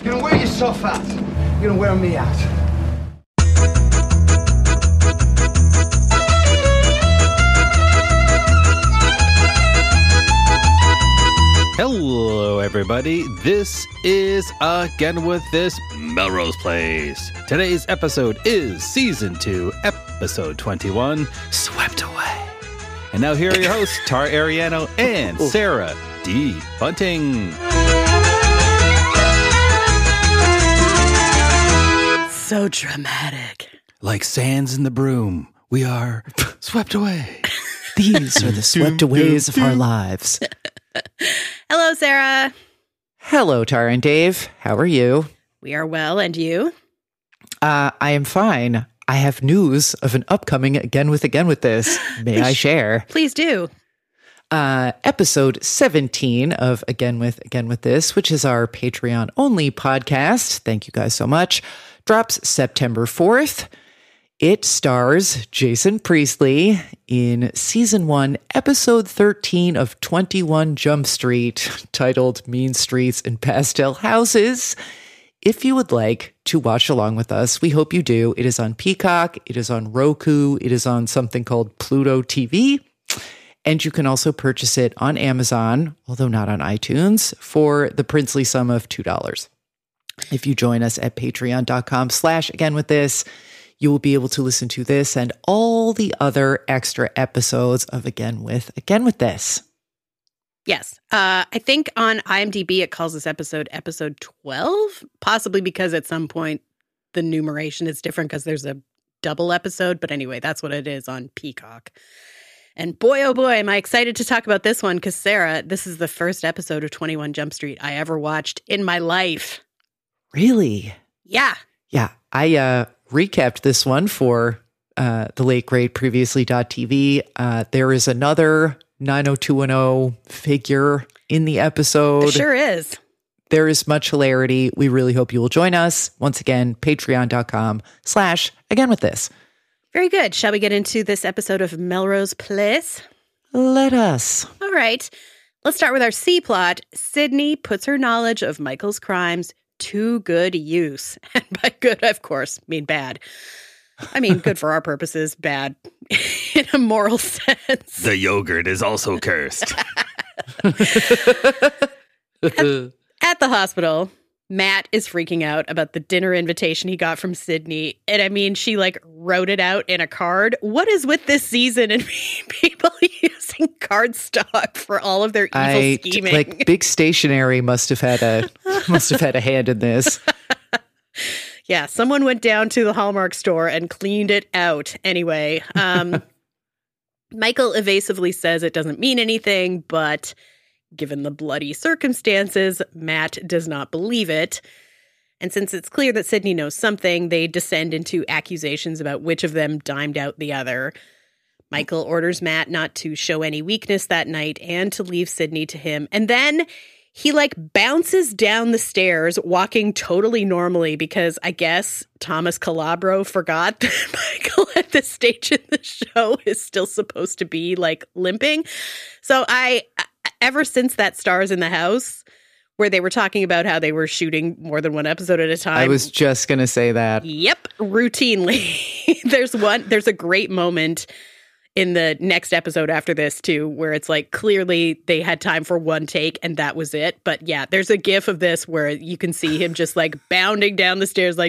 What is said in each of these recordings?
You're gonna wear yourself out. You're gonna wear me out. Hello, everybody. This is Again With This, Melrose Place. Today's episode is Season 2, Episode 21, Swept Away. And now here are your hosts, Tara Ariano and Sarah D. Bunting. So dramatic. Like sands in the broom, we are swept away. These are the swept aways of our lives. Hello, Sarah. Hello, Tara and Dave. How are you? We are well, and you? I am fine. I have news of an upcoming Again With This. May I share? Please do. Episode 17 of Again With This, which is our Patreon-only podcast. Thank you guys so much. Drops September 4th. It stars Jason Priestley in Season 1, Episode 13 of 21 Jump Street, titled Mean Streets and Pastel Houses. If you would like to watch along with us, we hope you do. It is on Peacock, it is on Roku, it is on something called Pluto TV, and you can also purchase it on Amazon, although not on iTunes, for the princely sum of $2. If you join us at patreon.com/againwiththis, you will be able to listen to this and all the other extra episodes of Again With This. Yes. I think on IMDb it calls this episode 12, possibly because at some point the numeration is different because there's a double episode. But anyway, that's what it is on Peacock. And boy, oh boy, am I excited to talk about this one because, Sarah, this is the first episode of 21 Jump Street I ever watched in my life. Really? Yeah. Yeah. I recapped this one for the late great Previously.tv. There is another 90210 figure in the episode. It sure is. There is much hilarity. We really hope you will join us. Once again, patreon.com/againwiththis. Very good. Shall we get into this episode of Melrose Place? Let us. All right. Let's start with our C plot. Sydney puts her knowledge of Michael's crimes to good use. And by good, of course, mean bad. I mean, good for our purposes, bad in a moral sense. The yogurt is also cursed. At the hospital, Matt is freaking out about the dinner invitation he got from Sydney. And I mean, she wrote it out in a card. What is with this season and people using cardstock for all of their evil scheming? Big Stationery must have had a hand in this. Yeah, someone went down to the Hallmark store and cleaned it out. Anyway, Michael evasively says it doesn't mean anything, but given the bloody circumstances, Matt does not believe it. And since it's clear that Sydney knows something, they descend into accusations about which of them dimed out the other. Michael orders Matt not to show any weakness that night and to leave Sydney to him. And then he bounces down the stairs, walking totally normally because I guess Thomas Calabro forgot that Michael at this stage in the show is still supposed to be limping. So ever since that Stars in the House, where they were talking about how they were shooting more than one episode at a time. I was just going to say that. Yep, routinely. There's a great moment in the next episode after this, too, where it's clearly they had time for one take and that was it. But yeah, there's a gif of this where you can see him just bounding down the stairs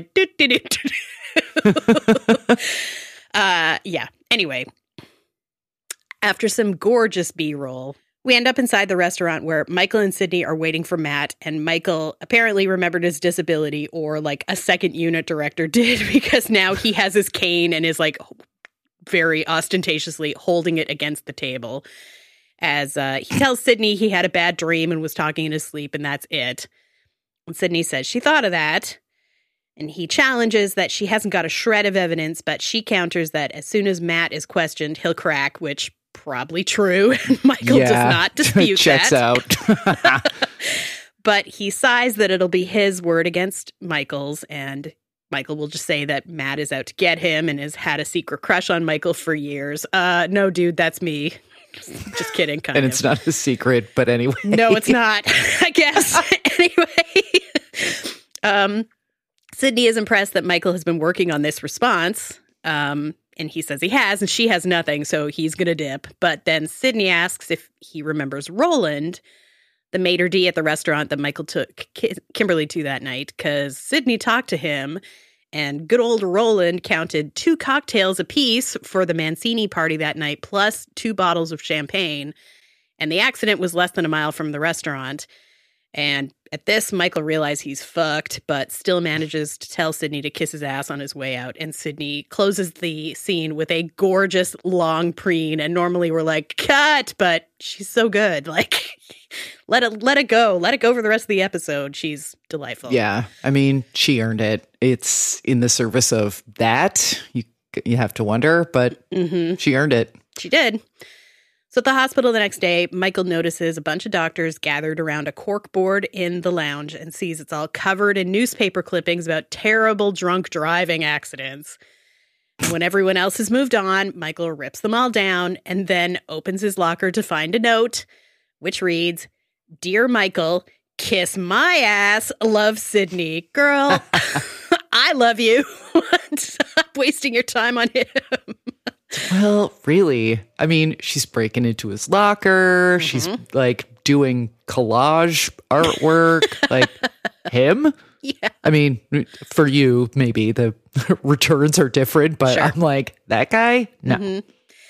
yeah. Anyway, after some gorgeous B-roll, we end up inside the restaurant where Michael and Sydney are waiting for Matt, and Michael apparently remembered his disability, or a second unit director did, because now he has his cane and is very ostentatiously holding it against the table as he tells Sydney he had a bad dream and was talking in his sleep, and that's it. And Sydney says she thought of that, and he challenges that she hasn't got a shred of evidence, but she counters that as soon as Matt is questioned, he'll crack, which probably true. Michael does not dispute checks that. out. But he sighs that it'll be his word against Michael's, and Michael will just say that Matt is out to get him and has had a secret crush on Michael for years. No, dude, that's me. Just kidding, kind of. And it's not a secret, but anyway. No, it's not, I guess. Anyway. Sydney is impressed that Michael has been working on this response. And he says he has, and she has nothing, so he's going to dip. But then Sydney asks if he remembers Roland, the maitre d' at the restaurant that Michael took Kimberly to that night, because Sydney talked to him, and good old Roland counted 2 cocktails apiece for the Mancini party that night, plus 2 bottles of champagne. And the accident was less than a mile from the restaurant. And at this, Michael realizes he's fucked, but still manages to tell Sydney to kiss his ass on his way out. And Sydney closes the scene with a gorgeous long preen. And normally we're like, cut, but she's so good. Like, let it go. Let it go for the rest of the episode. She's delightful. Yeah. I mean, she earned it. It's in the service of that. You have to wonder, but she earned it. She did. So at the hospital the next day, Michael notices a bunch of doctors gathered around a cork board in the lounge and sees it's all covered in newspaper clippings about terrible drunk driving accidents. And when everyone else has moved on, Michael rips them all down and then opens his locker to find a note, which reads, "Dear Michael, kiss my ass, love Sydney. Girl, I love you. Stop wasting your time on him." Well, really? I mean, she's breaking into his locker. She's like doing collage artwork. Like him? Yeah. I mean, for you, maybe the returns are different, but Sure. I'm like, that guy? No.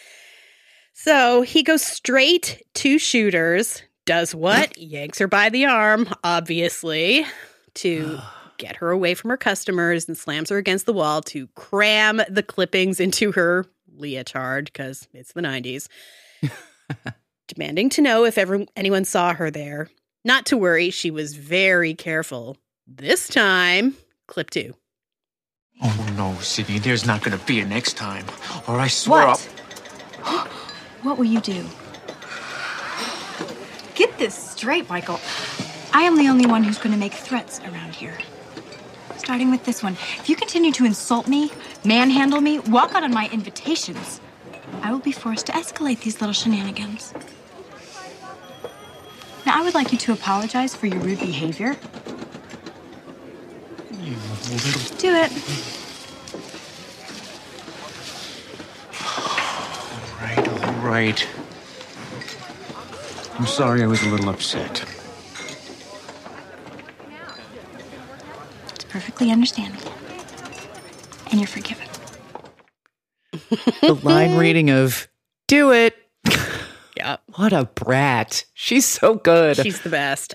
So he goes straight to Shooters, does what? Yanks her by the arm, obviously, to get her away from her customers and slams her against the wall to cram the clippings into her leotard, because it's the 90s, demanding to know if anyone saw her there. Not to worry, she was very careful. This time, clip 2. Oh no, Sydney, there's not gonna be a next time. Or I swear What? What will you do? Get this straight, Michael. I am the only one who's going to make threats around here. Starting with this one. If you continue to insult me, manhandle me, walk out on my invitations, I will be forced to escalate these little shenanigans. Now, I would like you to apologize for your rude behavior. You little... Do it. All right. I'm sorry I was a little upset. It's perfectly understandable. And you're forgiven. The line reading of, do it. Yeah. What a brat. She's so good. She's the best.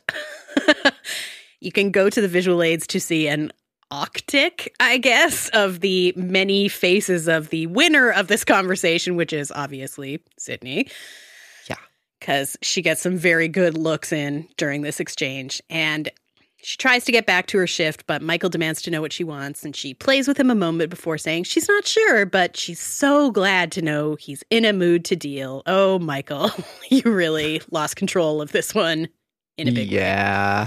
You can go to the visual aids to see an octic, I guess, of the many faces of the winner of this conversation, which is obviously Sydney. Yeah. Because she gets some very good looks in during this exchange. And she tries to get back to her shift, but Michael demands to know what she wants. And she plays with him a moment before saying she's not sure, but she's so glad to know he's in a mood to deal. Oh, Michael, you really lost control of this one in a big way. Yeah.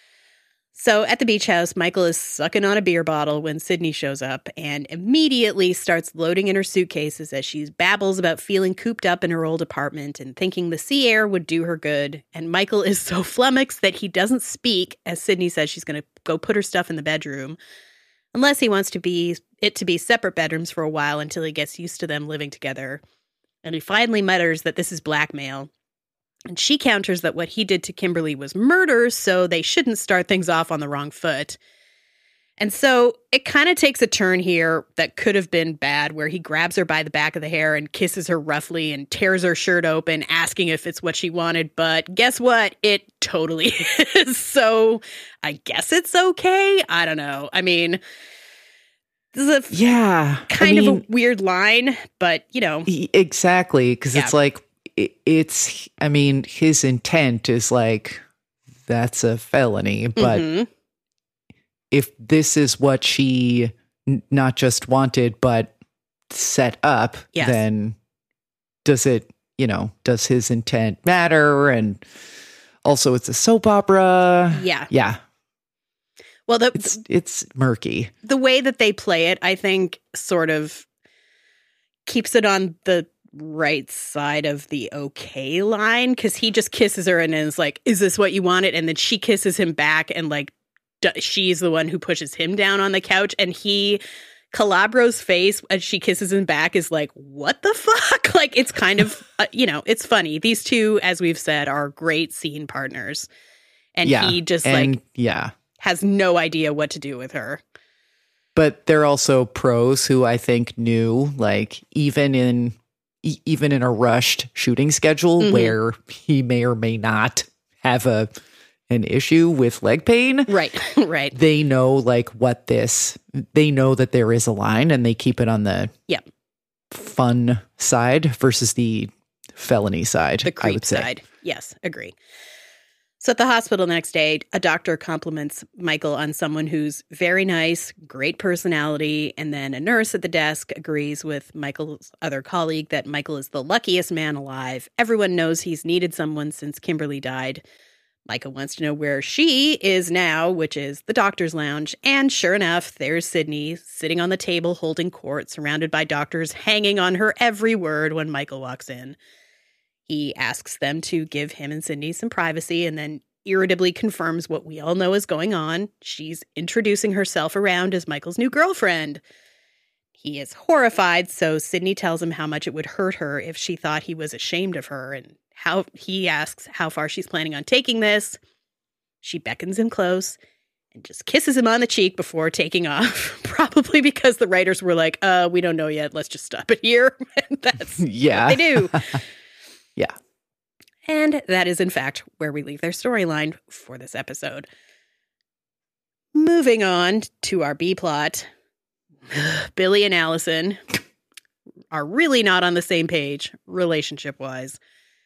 So at the beach house, Michael is sucking on a beer bottle when Sydney shows up and immediately starts loading in her suitcases as she babbles about feeling cooped up in her old apartment and thinking the sea air would do her good. And Michael is so flummoxed that he doesn't speak as Sydney says she's going to go put her stuff in the bedroom, unless he wants to be separate bedrooms for a while until he gets used to them living together. And he finally mutters that this is blackmail. And she counters that what he did to Kimberly was murder, so they shouldn't start things off on the wrong foot. And so it kind of takes a turn here that could have been bad, where he grabs her by the back of the hair and kisses her roughly and tears her shirt open, asking if it's what she wanted. But guess what? It totally is. So I guess it's okay. I don't know. I mean, this is a kind of a weird line, but, you know. Exactly, because it's like, I mean, his intent is like, that's a felony, but if this is what she not just wanted, but set up, then does his intent matter? And also it's a soap opera. Yeah. Yeah. Well, it's murky. The way that they play it, I think, sort of keeps it on the right side of the okay line, because he just kisses her and is like, is this what you wanted? And then she kisses him back and like she's the one who pushes him down on the couch, and Calabro's face as she kisses him back is like, what the fuck? Like, it's kind of, it's funny. These two, as we've said, are great scene partners. And he just has no idea what to do with her. But they're also pros who I think knew, like, even in a rushed shooting schedule where he may or may not have an issue with leg pain. Right. They know like they know that there is a line and they keep it on the fun side versus the felony side. The creep side. Yes, agree. So at the hospital the next day, a doctor compliments Michael on someone who's very nice, great personality, and then a nurse at the desk agrees with Michael's other colleague that Michael is the luckiest man alive. Everyone knows he's needed someone since Kimberly died. Michael wants to know where she is now, which is the doctor's lounge. And sure enough, there's Sydney sitting on the table holding court, surrounded by doctors hanging on her every word when Michael walks in. He asks them to give him and Sydney some privacy and then irritably confirms what we all know is going on. She's introducing herself around as Michael's new girlfriend. He is horrified, so Sydney tells him how much it would hurt her if she thought he was ashamed of her, and he asks how far she's planning on taking this. She beckons him close and just kisses him on the cheek before taking off, probably because the writers were like, we don't know yet, let's just stop it here. And that's what they do. Yeah. And that is, in fact, where we leave their storyline for this episode. Moving on to our B-plot, Billy and Allison are really not on the same page, relationship-wise.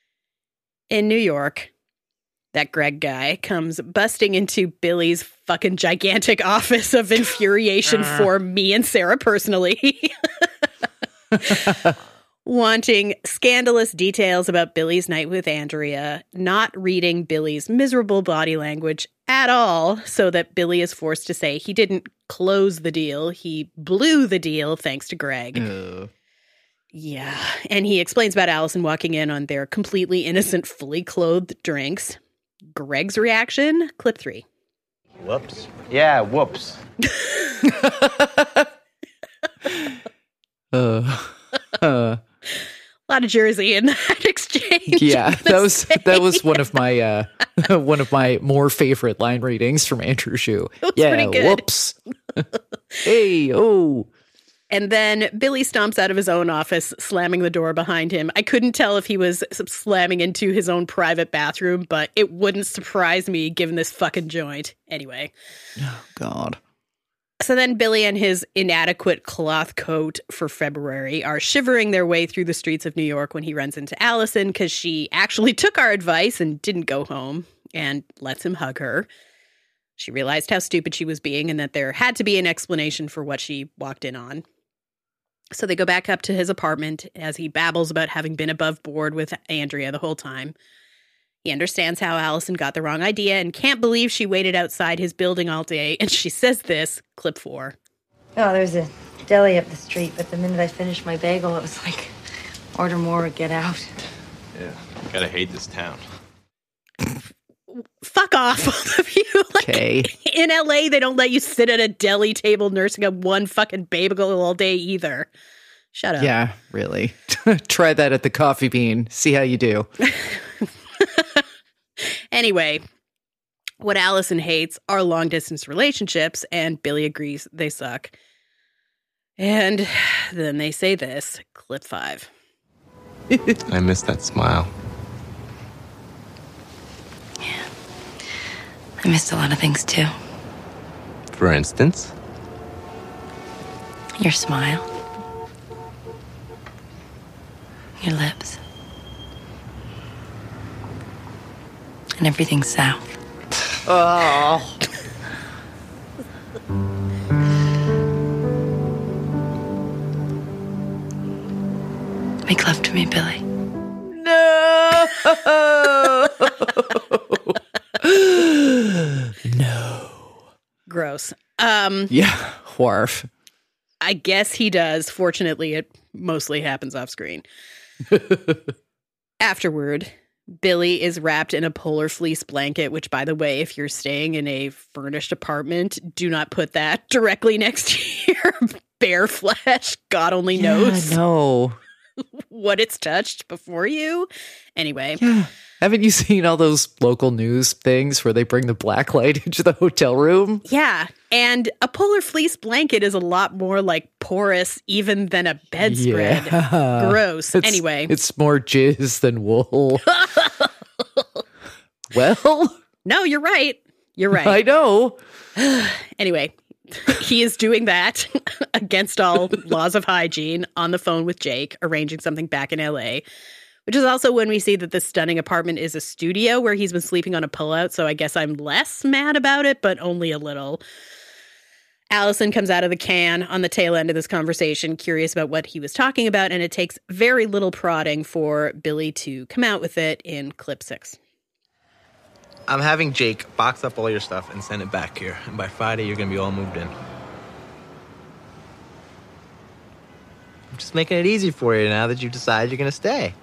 In New York, that Greg guy comes busting into Billy's fucking gigantic office of infuriation for me and Sarah personally. Wanting scandalous details about Billy's night with Andrea, not reading Billy's miserable body language at all, so that Billy is forced to say he didn't close the deal, he blew the deal thanks to Greg. Yeah, and he explains about Allison walking in on their completely innocent, fully clothed drinks. Greg's reaction, clip 3. Whoops. Yeah, whoops. A lot of Jersey in that exchange. Yeah, that was one of my more favorite line readings from Andrew Shue. Yeah, pretty good. Whoops. Hey, oh. And then Billy stomps out of his own office, slamming the door behind him. I couldn't tell if he was slamming into his own private bathroom, but it wouldn't surprise me given this fucking joint. Anyway. Oh, God. So then Billy and his inadequate cloth coat for February are shivering their way through the streets of New York when he runs into Allison because she actually took our advice and didn't go home and lets him hug her. She realized how stupid she was being and that there had to be an explanation for what she walked in on. So they go back up to his apartment as he babbles about having been above board with Andrea the whole time. He understands how Allison got the wrong idea and can't believe she waited outside his building all day. And she says this, clip 4. Oh, there's a deli up the street, but the minute I finished my bagel, it was like, order more or get out. Yeah, gotta hate this town. Fuck off, both of you. Okay. In LA, they don't let you sit at a deli table nursing up one fucking bagel all day either. Shut up. Yeah, really. Try that at the Coffee Bean. See how you do. Anyway, what Allison hates are long-distance relationships, and Billy agrees they suck. And then they say this, clip 5. I miss that smile. Yeah. I missed a lot of things, too. For instance? Your smile. Your lips. And everything south. Oh. Make love to me, Billy. No. No. Gross. Yeah, wharf. I guess he does. Fortunately, it mostly happens off screen. Afterward, Billy is wrapped in a polar fleece blanket, which, by the way, if you're staying in a furnished apartment, do not put that directly next to your bare flesh. God only knows what it's touched before you. Anyway. Yeah. Haven't you seen all those local news things where they bring the black light into the hotel room? Yeah. And a polar fleece blanket is a lot more like porous even than a bedspread. Yeah. Gross. Anyway. It's more jizz than wool. Well. No, you're right. You're right. I know. Anyway, he is doing that against all laws of hygiene on the phone with Jake, arranging something back in LA. Which is also when we see that this stunning apartment is a studio where he's been sleeping on a pullout, so I guess I'm less mad about it, but only a little. Allison comes out of the can on the tail end of this conversation, curious about what he was talking about, and it takes very little prodding for Billy to come out with it in clip 6. I'm having Jake box up all your stuff and send it back here. And by Friday, you're going to be all moved in. I'm just making it easy for you now that you've decided you're going to stay.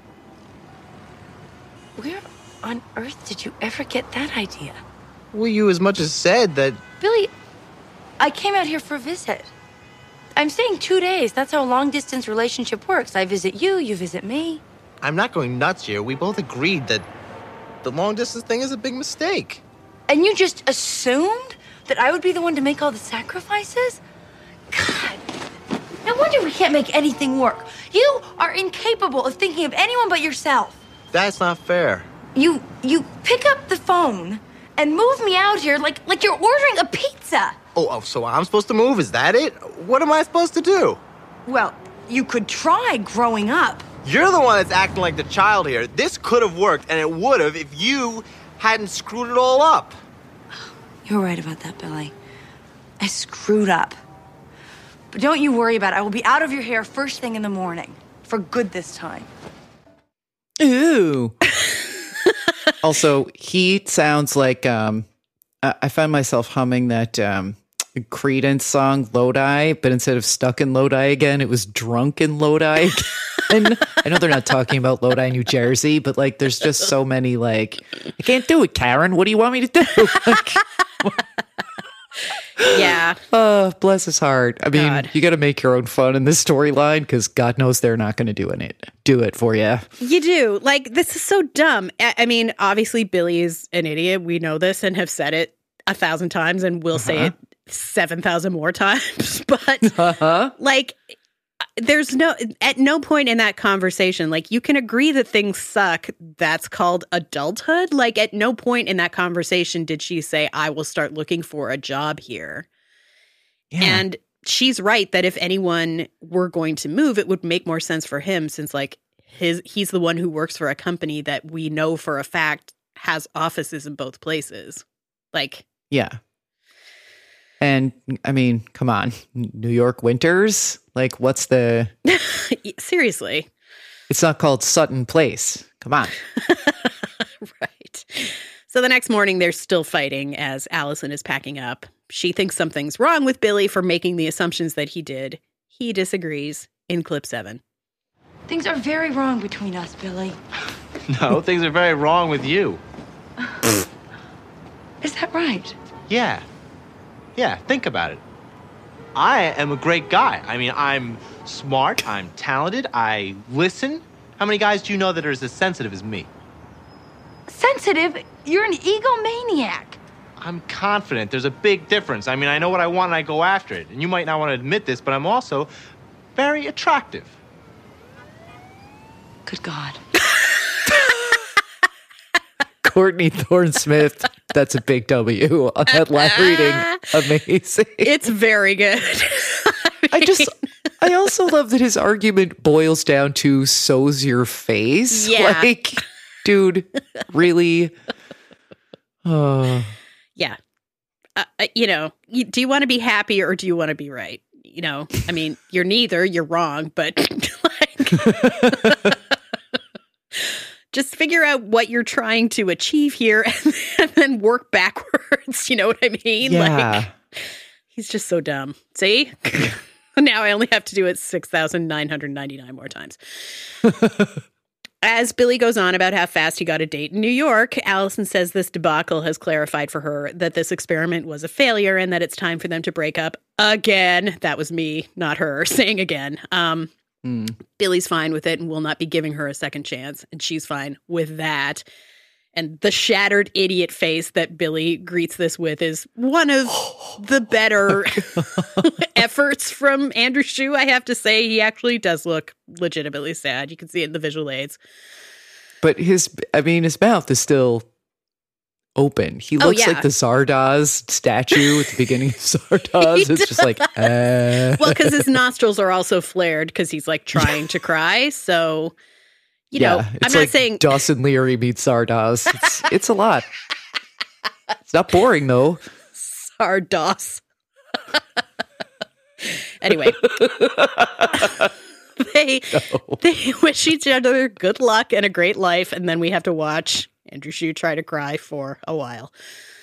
Where on earth did you ever get that idea? Well, you as much as said that... Billy, I came out here for a visit. I'm staying 2 days. That's how a long-distance relationship works. I visit you, you visit me. I'm not going nuts here. We both agreed that the long-distance thing is a big mistake. And you just assumed that I would be the one to make all the sacrifices? God, no wonder we can't make anything work. You are incapable of thinking of anyone but yourself. That's not fair. You pick up the phone and move me out here like you're ordering a pizza. Oh, so I'm supposed to move? Is that it? What am I supposed to do? Well, you could try growing up. You're the one that's acting like the child here. This could have worked, and it would have if you hadn't screwed it all up. You're right about that, Billy. I screwed up. But don't you worry about it. I will be out of your hair first thing in the morning. For good this time. Ooh. Also, he sounds like I find myself humming that Creedence song Lodi, but instead of Stuck in Lodi again, it was Drunk in Lodi again. I know they're not talking about Lodi, New Jersey, but like there's just so many like, I can't do it, Karen. What do you want me to do? Like, Yeah. Oh, bless his heart. I mean, you got to make your own fun in this storyline because God knows they're not going to do it for you. You do. Like, this is so dumb. I mean, obviously, Billy is an idiot. We know this and have said it 1,000 times and will say it 7,000 more times. But, like, there's at no point in that conversation, like, you can agree that things suck. That's called adulthood. Like, at no point in that conversation did she say, I will start looking for a job here. Yeah. And she's right that if anyone were going to move, it would make more sense for him since, like, he's the one who works for a company that we know for a fact has offices in both places. Like, yeah. And I mean, come on, New York winters? Like, what's the... Seriously. It's not called Sutton Place. Come on. Right. So the next morning, they're still fighting as Allison is packing up. She thinks something's wrong with Billy for making the assumptions that he did. He disagrees in clip 7. Things are very wrong between us, Billy. No, things are very wrong with you. Is that right? Yeah. Yeah, think about it. I am a great guy. I mean, I'm smart, I'm talented, I listen. How many guys do you know that are as sensitive as me? Sensitive? You're an egomaniac. I'm confident. There's a big difference. I mean, I know what I want and I go after it. And you might not want to admit this, but I'm also very attractive. Good God. Courtney Thorne-Smith, that's a big W on that live reading. Amazing. It's very good. I also love that his argument boils down to so's your face. Yeah. Like, dude, really? Oh. Yeah. You know, do you want to be happy or do you want to be right? You know, I mean, you're neither, you're wrong, but like... Just figure out what you're trying to achieve here and then work backwards. You know what I mean? Yeah. Like, he's just so dumb. See? Now I only have to do it 6,999 more times. As Billy goes on about how fast he got a date in New York, Allison says this debacle has clarified for her that this experiment was a failure and that it's time for them to break up again. That was me, not her, saying again. Billy's fine with it and will not be giving her a second chance, and she's fine with that. And the shattered idiot face that Billy greets this with is one of the better efforts from Andrew Shue, I have to say. He actually does look legitimately sad. You can see it in the visual aids. But his mouth is still open. He looks like the Zardoz statue at the beginning of Zardoz. It's just like, Well, because his nostrils are also flared because he's like trying to cry. So... You know, I'm not saying Dawson Leary meets Zardoz. It's a lot. It's not boring though. Zardoz. Anyway, they wish each other good luck and a great life, and then we have to watch Andrew Shue try to cry for a while.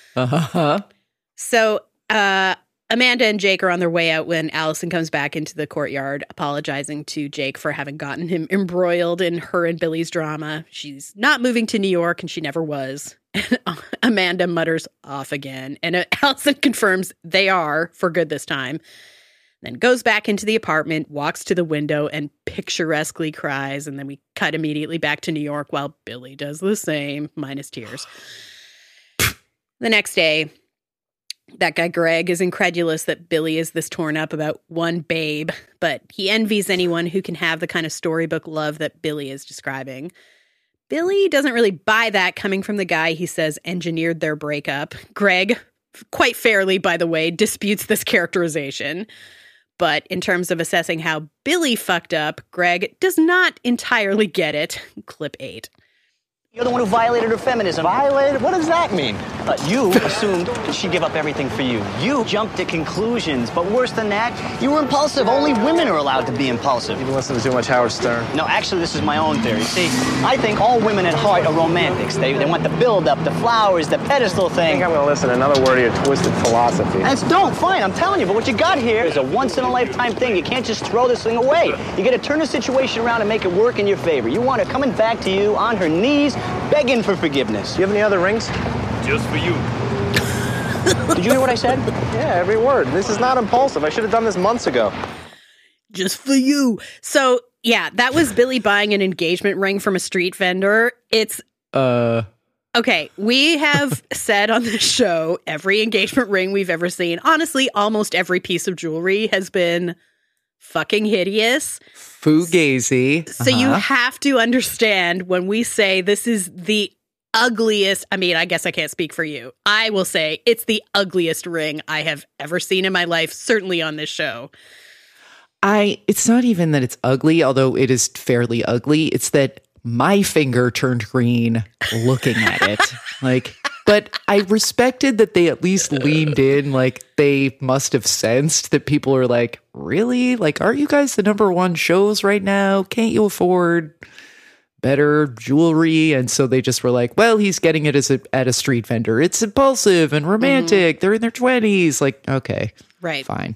So, Amanda and Jake are on their way out when Allison comes back into the courtyard, apologizing to Jake for having gotten him embroiled in her and Billy's drama. She's not moving to New York, and she never was. And Amanda mutters off again, and Allison confirms they are for good this time. Then goes back into the apartment, walks to the window, and picturesquely cries. And then we cut immediately back to New York while Billy does the same, minus tears. The next day, that guy Greg is incredulous that Billy is this torn up about one babe, but he envies anyone who can have the kind of storybook love that Billy is describing. Billy doesn't really buy that coming from the guy he says engineered their breakup. Greg, quite fairly, by the way, disputes this characterization. But in terms of assessing how Billy fucked up, Greg does not entirely get it. Clip 8. You're the one who violated her feminism. Violated? What does that mean? You assumed that she'd give up everything for you. You jumped to conclusions, but worse than that, you were impulsive. Only women are allowed to be impulsive. You've been listening to too much Howard Stern. No, actually, this is my own theory. See, I think all women at heart are romantics. They want the build-up, the flowers, the pedestal I thing. think I'm going to listen to another word of your twisted philosophy. Fine, I'm telling you, but what you got here is a once-in-a-lifetime thing. You can't just throw this thing away. You got to turn the situation around and make it work in your favor. You want her coming back to you on her knees, begging for forgiveness. Do you have any other rings? Just for you. Did you hear what I said? Yeah, every word. This is not impulsive. I should have done this months ago. Just for you. So, yeah, that was Billy buying an engagement ring from a street vendor. It's... Okay, we have said on this show, every engagement ring we've ever seen, honestly, almost every piece of jewelry has been fucking hideous. Fugazi. So you have to understand when we say this is the ugliest, I mean, I guess I can't speak for you. I will say it's the ugliest ring I have ever seen in my life, certainly on this show. It's not even that it's ugly, although it is fairly ugly. It's that my finger turned green looking at it. But I respected that they at least leaned in. Like, they must have sensed that people are like, really? Like, aren't you guys the #1 shows right now? Can't you afford better jewelry? And so they just were like, well, he's getting it at a street vendor. It's impulsive and romantic. They're in their 20s. Like, okay. Right. Fine.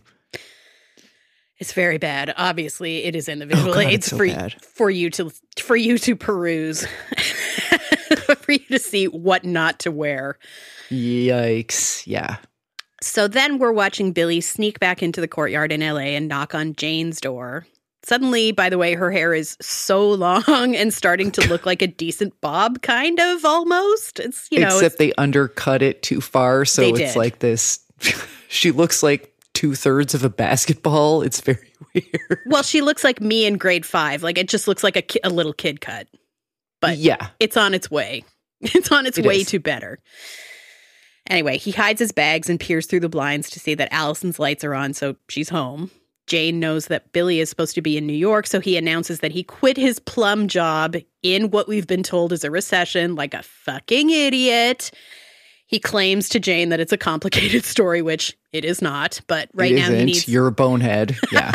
It's very bad. Obviously, it is in the visual aids for you to peruse, for you to see what not to wear. Yikes! Yeah. So then we're watching Billy sneak back into the courtyard in LA and knock on Jane's door. Suddenly, by the way, her hair is so long and starting to look like a decent bob, kind of almost. It's except they undercut it too far, so it's like this. She looks like 2/3 of a basketball. It's very weird. Well, she looks like me in grade 5. Like, it just looks like a little kid cut. But yeah, it's on its way. It's on its way to better. Anyway, he hides his bags and peers through the blinds to see that Allison's lights are on, so she's home. Jane knows that Billy is supposed to be in New York, so he announces that he quit his plum job in what we've been told is a recession, like a fucking idiot. He claims to Jane that it's a complicated story, which it is not. But right now he needs... You're a bonehead. Yeah.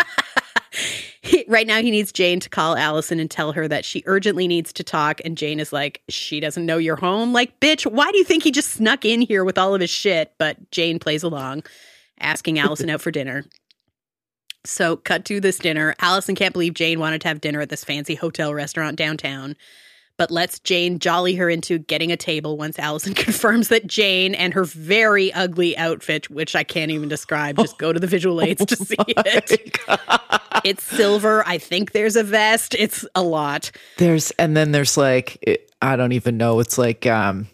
Right now he needs Jane to call Allison and tell her that she urgently needs to talk. And Jane is like, she doesn't know you're home. Like, bitch, why do you think he just snuck in here with all of his shit? But Jane plays along, asking Allison out for dinner. So cut to this dinner. Allison can't believe Jane wanted to have dinner at this fancy hotel restaurant downtown. but lets Jane jolly her into getting a table once Allison confirms that Jane and her very ugly outfit, which I can't even describe, just go to the visual aids to see it. It's silver. I think there's a vest. It's a lot. And then there's like, I don't even know. It's like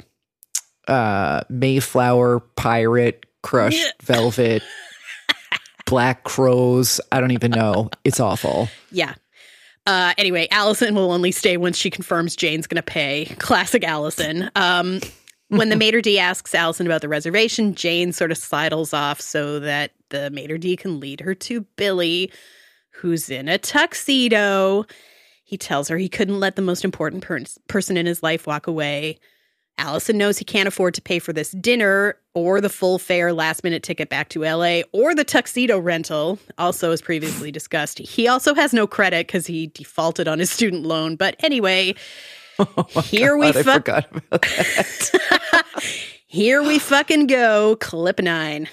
Mayflower, pirate, crushed velvet, black crows. I don't even know. It's awful. Yeah. Anyway, Allison will only stay once she confirms Jane's going to pay. Classic Allison. When the maitre d' asks Allison about the reservation, Jane sort of sidles off so that the maitre d' can lead her to Billy, who's in a tuxedo. He tells her he couldn't let the most important person in his life walk away. Allison knows he can't afford to pay for this dinner or the full fare last-minute ticket back to L.A. or the tuxedo rental, also as previously discussed. He also has no credit because he defaulted on his student loan. But anyway, I forgot about that. Here we fucking go. Clip 9.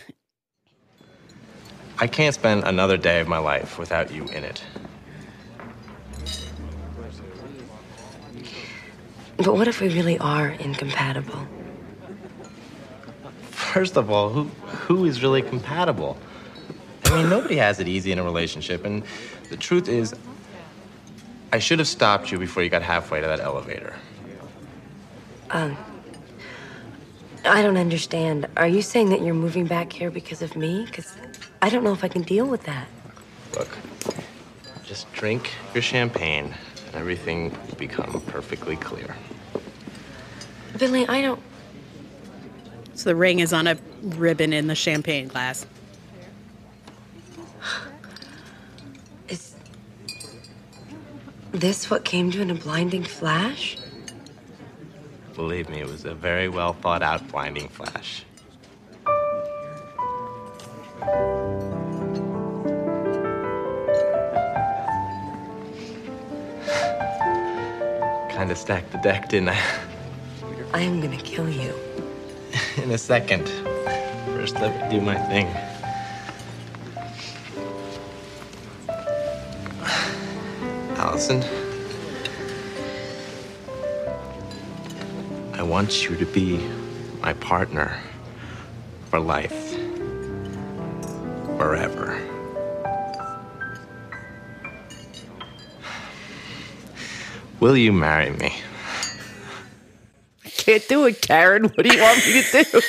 I can't spend another day of my life without you in it. But what if we really are incompatible? First of all, who is really compatible? I mean, nobody has it easy in a relationship, and the truth is, I should have stopped you before you got halfway to that elevator. I don't understand. Are you saying that you're moving back here because of me? Because I don't know if I can deal with that. Look, just drink your champagne, and everything will become perfectly clear. Billy, I don't... So the ring is on a ribbon in the champagne glass. Is this what came to you in a blinding flash? Believe me, it was a very well thought out blinding flash. Kinda stacked the deck, didn't I? I am gonna kill you. In a second. First, let me do my thing. Allison, I want you to be my partner for life. Forever. Will you marry me? Can't do it, Karen. What do you want me to do?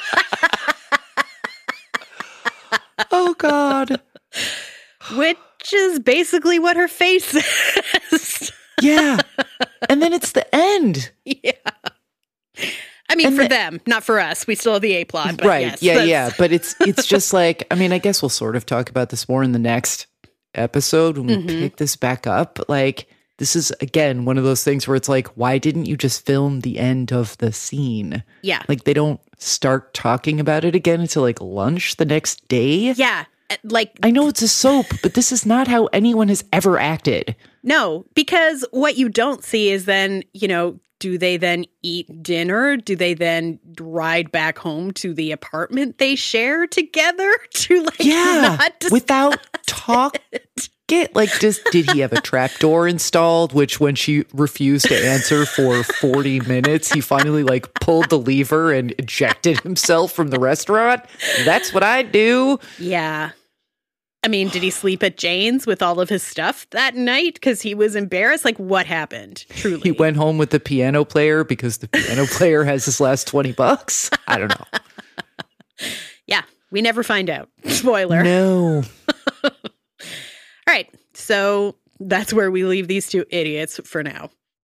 Oh, God. Which is basically what her face says. Yeah. And then it's the end. Yeah. I mean, for them, not for us. We still have the A-plot. But right. Yes, yeah. But it's just like, I mean, I guess we'll sort of talk about this more in the next episode when we pick this back up. But like, this is, again, one of those things where it's like, why didn't you just film the end of the scene? Yeah. Like, they don't start talking about it again until like lunch the next day. Yeah. Like, I know it's a soap, but this is not how anyone has ever acted. No, because what you don't see is then, do they then eat dinner? Do they then ride back home to the apartment they share together to not without talk? Like, did he have a trap door installed? Which, when she refused to answer for 40 minutes, he finally pulled the lever and ejected himself from the restaurant. That's what I do. Yeah. I mean, did he sleep at Jane's with all of his stuff that night because he was embarrassed? Like, what happened? Truly, he went home with the piano player because the piano player has his last $20. I don't know. Yeah, we never find out. Spoiler. No. All right, so that's where we leave these two idiots for now.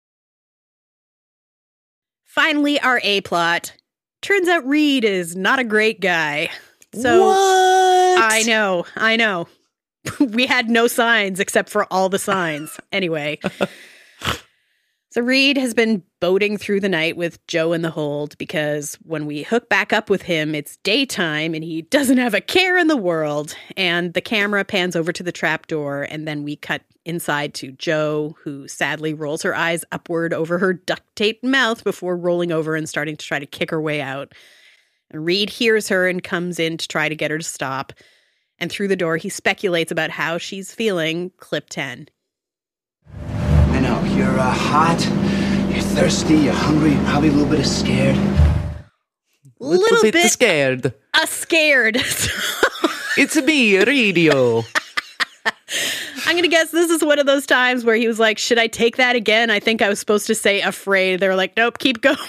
Finally, our A-plot. Turns out Reed is not a great guy. So what? I know. We had no signs except for all the signs. Anyway. So Reed has been boating through the night with Joe in the hold because when we hook back up with him, it's daytime and he doesn't have a care in the world. And the camera pans over to the trapdoor and then we cut inside to Joe, who sadly rolls her eyes upward over her duct-taped mouth before rolling over and starting to try to kick her way out. And Reed hears her and comes in to try to get her to stop. And through the door, he speculates about how she's feeling. Clip 10. I know, you're hot, You're thirsty, you're hungry, you're probably a little bit scared. Little bit scared. Scared. It's me, radio. I'm going to guess this is one of those times where he was like, should I take that again? I think I was supposed to say afraid. They were like, nope, keep going.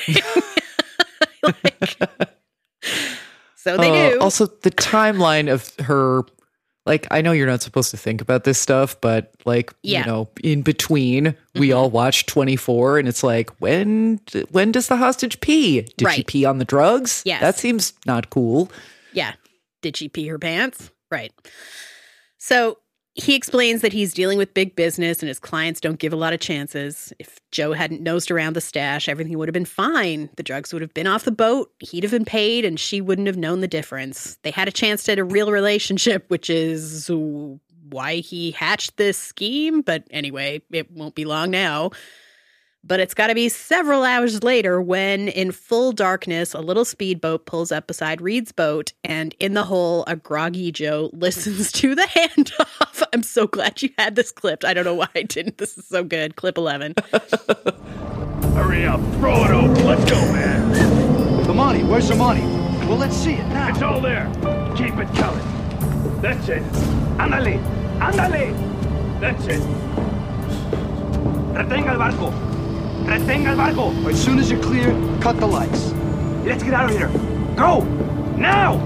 So they do. Also, the timeline of her, like, I know you're not supposed to think about this stuff, but like, you know, in between, we all watched 24 and it's like, when does the hostage pee? Did she pee on the drugs? Yes. That seems not cool. Yeah. Did she pee her pants? Right. So he explains that he's dealing with big business and his clients don't give a lot of chances. If Joe hadn't nosed around the stash, everything would have been fine. The drugs would have been off the boat, he'd have been paid, and she wouldn't have known the difference. They had a chance to have a real relationship, which is why he hatched this scheme. But anyway, it won't be long now. But it's got to be several hours later when, in full darkness, a little speedboat pulls up beside Reed's boat, and in the hole, a groggy Joe listens to the handoff. I'm so glad you had this clipped. I don't know why I didn't. This is so good. Clip 11. Hurry up. Throw it over. Let's go, man. The money. Where's the money? Well, let's see it now. It's all there. Keep it coming. That's it. Ándale. Ándale. That's it. Retenga el barco. Retenga el barco. As soon as you're clear, cut the lights. Let's get out of here. Go! Now!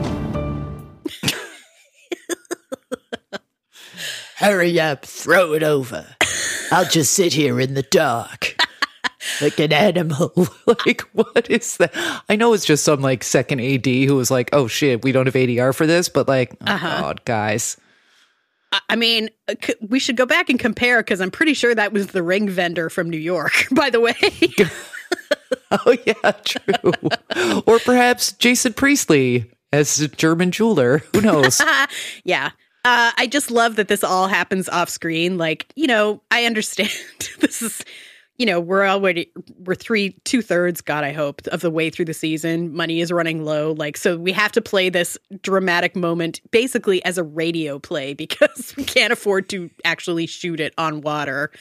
Hurry up, throw it over. I'll just sit here in the dark. Like an animal. Like, what is that? I know it's just some, like, second AD who was like, oh, shit, we don't have ADR for this, but, like, oh, God, guys. I mean, we should go back and compare because I'm pretty sure that was the ring vendor from New York, by the way. Oh, yeah, true. Or perhaps Jason Priestley as a German jeweler. Who knows? Yeah. I just love that this all happens off screen. Like, you know, I understand this is, you know, we're 2/3, God, I hope, of the way through the season. Money is running low. Like, so we have to play this dramatic moment basically as a radio play because we can't afford to actually shoot it on water.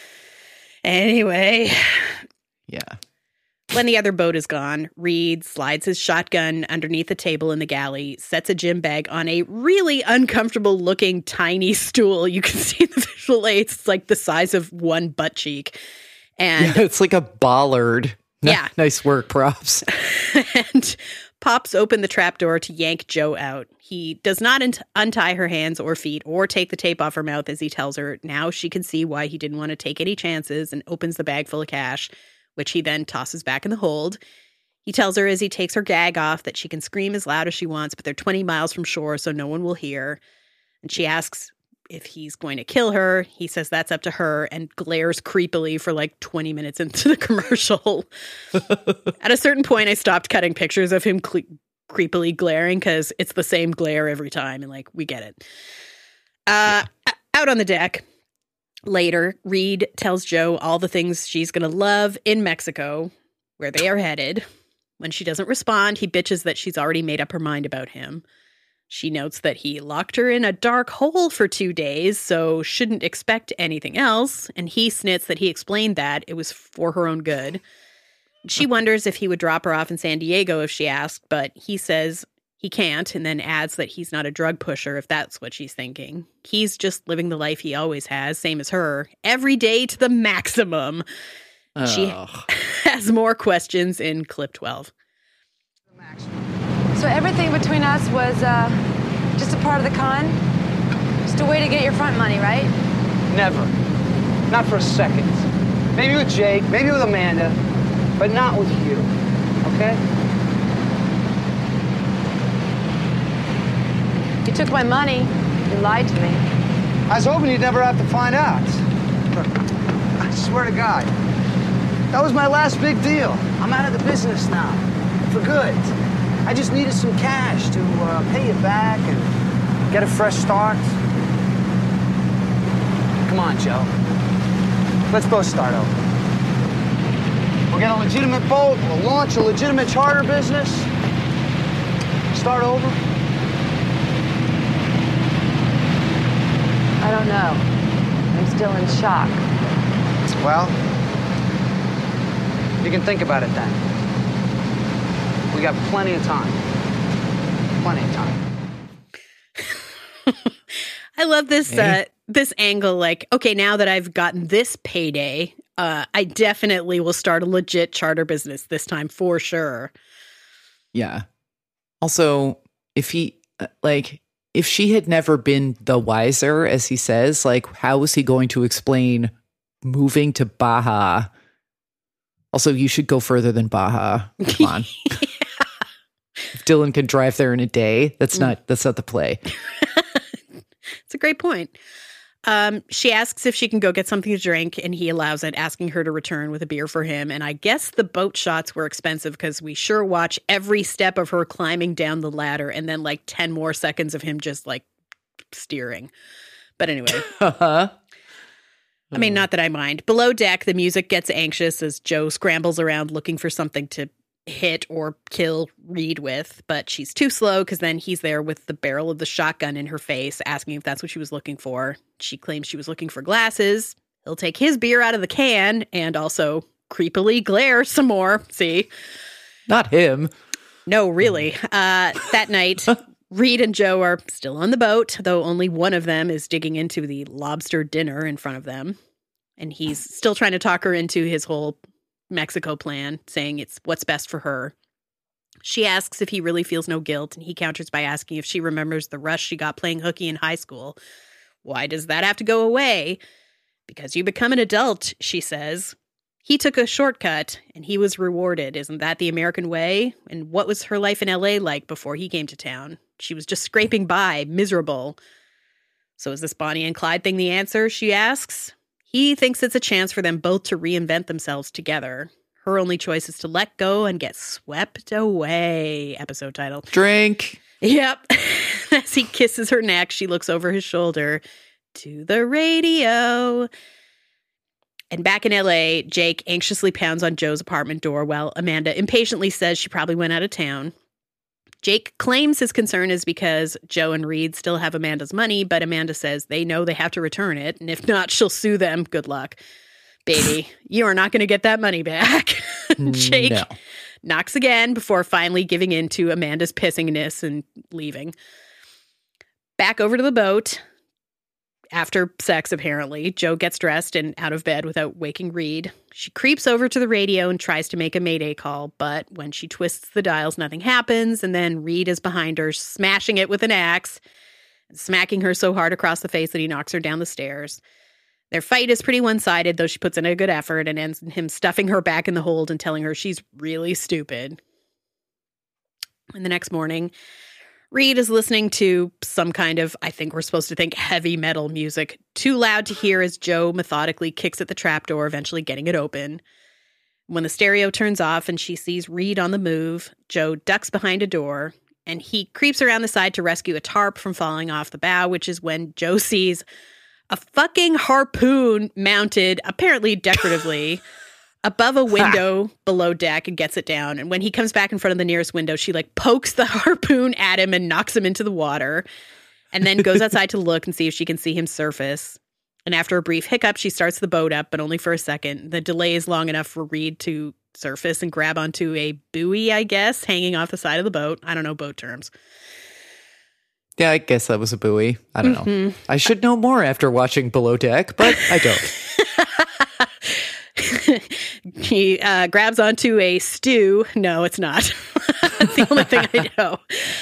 Anyway. Yeah. When the other boat is gone, Reed slides his shotgun underneath the table in the galley, sets a gym bag on a really uncomfortable looking tiny stool. You can see the visual aids. It's like the size of one butt cheek. And yeah, it's like a bollard. Yeah. Nice work, props. And pops open the trapdoor to yank Joe out. He does not untie her hands or feet or take the tape off her mouth as he tells her. Now she can see why he didn't want to take any chances and opens the bag full of cash, which he then tosses back in the hold. He tells her as he takes her gag off that she can scream as loud as she wants, but they're 20 miles from shore, so no one will hear. And she asks if he's going to kill her. He says that's up to her and glares creepily for like 20 minutes into the commercial. At a certain point, I stopped cutting pictures of him creepily glaring because it's the same glare every time, and like, we get it. Out on the deck later, Reed tells Joe all the things she's going to love in Mexico, where they are headed. When she doesn't respond, he bitches that she's already made up her mind about him. She notes that he locked her in a dark hole for 2 days, so shouldn't expect anything else. And he snits that he explained that it was for her own good. She wonders if he would drop her off in San Diego if she asked, but he says he can't, and then adds that he's not a drug pusher if that's what she's thinking. He's just living the life he always has, same as her, every day to the maximum. Oh. She has more questions in clip 12. So everything between us was just a part of the con? Just a way to get your front money, right? Never. Not for a second. Maybe with Jake, maybe with Amanda, but not with you, okay? You took my money. You lied to me. I was hoping you'd never have to find out. Look, I swear to God, that was my last big deal. I'm out of the business now, for good. I just needed some cash to pay you back and get a fresh start. Come on, Joe. Let's both start over. We'll get a legitimate boat, we'll launch a legitimate charter business. Start over. I don't know. I'm still in shock. Well, You can think about it then. We got plenty of time. Plenty of time. I love this this angle. Like, okay, now that I've gotten this payday, I definitely will start a legit charter business this time for sure. Yeah. Also, if she had never been the wiser, as he says, like, how was he going to explain moving to Baja? Also, you should go further than Baja. Come on. If Dylan can drive there in a day, that's not the play. It's a great point. She asks if she can go get something to drink, and he allows it, asking her to return with a beer for him. And I guess the boat shots were expensive because we sure watch every step of her climbing down the ladder and then like 10 more seconds of him just like steering. But anyway. I mean, not that I mind. Below deck, the music gets anxious as Joe scrambles around looking for something to hit or kill Reed with, but she's too slow because then he's there with the barrel of the shotgun in her face, asking if that's what she was looking for. She claims she was looking for glasses. He'll take his beer out of the can and also creepily glare some more. See? Not him. No, really. That night, Reed and Joe are still on the boat, though only one of them is digging into the lobster dinner in front of them. And he's still trying to talk her into his whole Mexico plan, saying it's what's best for her. She asks if he really feels no guilt, and he counters by asking if she remembers the rush she got playing hooky in high school. Why does that have to go away? Because you become an adult, she says. He took a shortcut, and he was rewarded. Isn't that the American way? And what was her life in LA like before he came to town? She was just scraping by, miserable. So is this Bonnie and Clyde thing the answer, she asks? He thinks it's a chance for them both to reinvent themselves together. Her only choice is to let go and get swept away. Episode title. Drink. Yep. As he kisses her neck, she looks over his shoulder to the radio. And back in LA, Jake anxiously pounds on Joe's apartment door while Amanda impatiently says she probably went out of town. Jake claims his concern is because Joe and Reed still have Amanda's money, but Amanda says they know they have to return it, and if not, she'll sue them. Good luck. Baby, you are not going to get that money back. Jake knocks again before finally giving in to Amanda's pissingness and leaving. Back over to the boat. After sex, apparently, Joe gets dressed and out of bed without waking Reed. She creeps over to the radio and tries to make a mayday call, but when she twists the dials, nothing happens, and then Reed is behind her, smashing it with an axe, smacking her so hard across the face that he knocks her down the stairs. Their fight is pretty one-sided, though she puts in a good effort, and ends in him stuffing her back in the hold and telling her she's really stupid. And the next morning, Reed is listening to some kind of, I think we're supposed to think, heavy metal music, too loud to hear as Joe methodically kicks at the trapdoor, eventually getting it open. When the stereo turns off and she sees Reed on the move, Joe ducks behind a door, and he creeps around the side to rescue a tarp from falling off the bow, which is when Joe sees a fucking harpoon mounted, apparently decoratively, above a window below deck and gets it down. And when he comes back in front of the nearest window, she like pokes the harpoon at him and knocks him into the water, and then goes outside to look and see if she can see him surface. And after a brief hiccup, she starts the boat up, but only for a second. The delay is long enough for Reed to surface and grab onto a buoy, I guess, hanging off the side of the boat. I don't know boat terms. Yeah, I guess that was a buoy. I don't know. I should know more after watching Below Deck, but I don't. He grabs onto a stew. No, it's not. That's the only thing I know.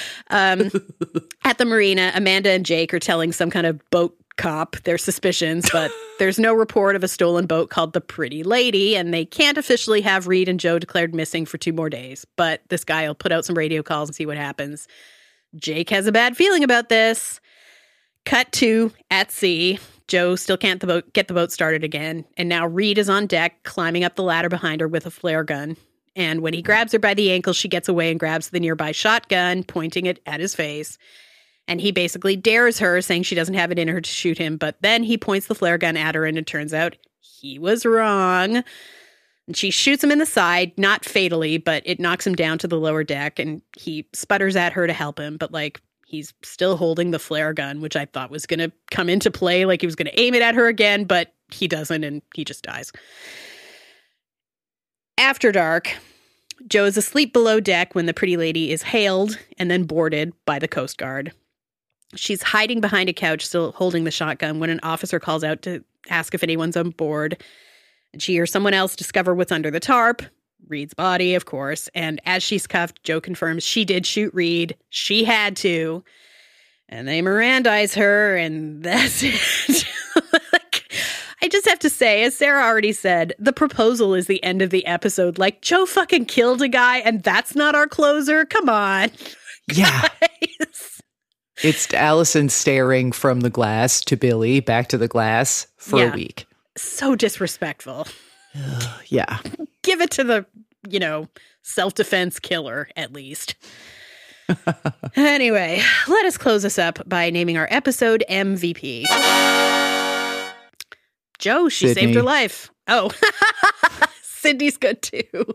At the marina, Amanda and Jake are telling some kind of boat cop their suspicions, but there's no report of a stolen boat called the Pretty Lady, and they can't officially have Reed and Joe declared missing for 2 more days. But this guy will put out some radio calls and see what happens. Jake has a bad feeling about this. Cut to at sea. Joe still can't get the boat started again, and now Reed is on deck, climbing up the ladder behind her with a flare gun. And when he grabs her by the ankle, she gets away and grabs the nearby shotgun, pointing it at his face. And he basically dares her, saying she doesn't have it in her to shoot him, but then he points the flare gun at her, and it turns out he was wrong. And she shoots him in the side, not fatally, but it knocks him down to the lower deck, and he sputters at her to help him, but he's still holding the flare gun, which I thought was going to come into play, like he was going to aim it at her again, but he doesn't, and he just dies. After dark, Joe is asleep below deck when the pretty lady is hailed and then boarded by the Coast Guard. She's hiding behind a couch, still holding the shotgun, when an officer calls out to ask if anyone's on board. She or someone else discover what's under the tarp. Reed's body, of course. And as she's cuffed, Joe confirms she did shoot Reed. She had to. And they Mirandize her, and that's it. I just have to say, as Sarah already said, the proposal is the end of the episode. Like, Joe fucking killed a guy, and that's not our closer? Come on. Yeah. It's Allison staring from the glass to Billy, back to the glass for a week. So disrespectful. Yeah. Give it to the, self-defense killer, at least. Anyway, let us close this up by naming our episode MVP. Joe, she Sydney. saved her life. Oh, Sydney's good too.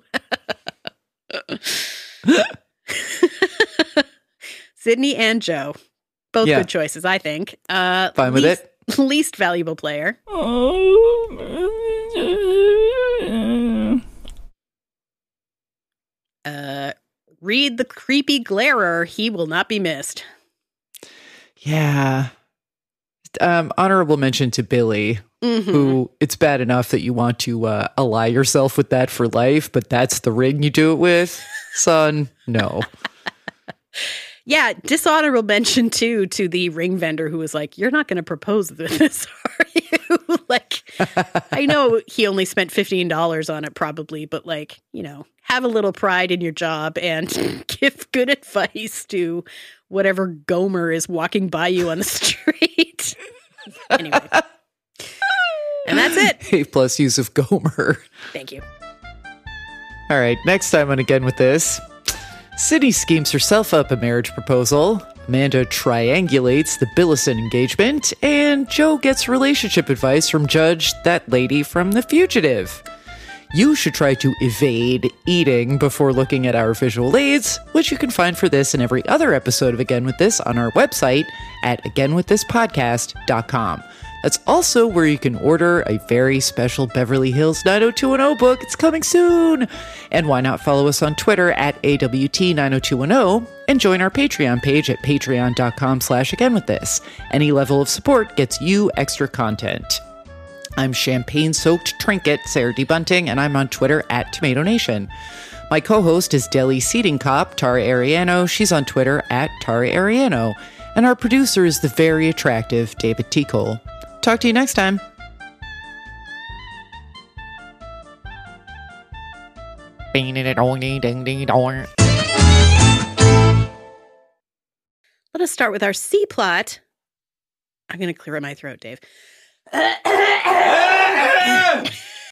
Sydney and Joe. Both good choices, I think. Fine with it. Least valuable player. Reed the creepy glarer. He will not be missed. Yeah. Honorable mention to Billy, who it's bad enough that you want to ally yourself with that for life, but that's the ring you do it with. Son, no. Yeah, dishonorable mention too to the ring vendor who was like, "You're not going to propose this, are you?" I know he only spent $15 on it probably, but have a little pride in your job and give good advice to whatever Gomer is walking by you on the street. Anyway. And that's it. A+ use of Gomer. Thank you. All right, next time on Again With This, Sydney schemes herself up a marriage proposal, Amanda triangulates the Billison engagement, and Joe gets relationship advice from Judge, that lady from The Fugitive. You should try to evade eating before looking at our visual aids, which you can find for this and every other episode of Again With This on our website at againwiththispodcast.com. That's also where you can order a very special Beverly Hills 90210 book. It's coming soon. And why not follow us on Twitter at AWT90210 and join our Patreon page at patreon.com/againwiththis. Any level of support gets you extra content. I'm champagne-soaked trinket Sarah D. Bunting, and I'm on Twitter at Tomato Nation. My co-host is Deli Seating Cop, Tara Ariano. She's on Twitter at Tara Ariano. And our producer is the very attractive David T. Cole. Talk to you next time. Let us start with our C plot. I'm going to clear my throat, Dave.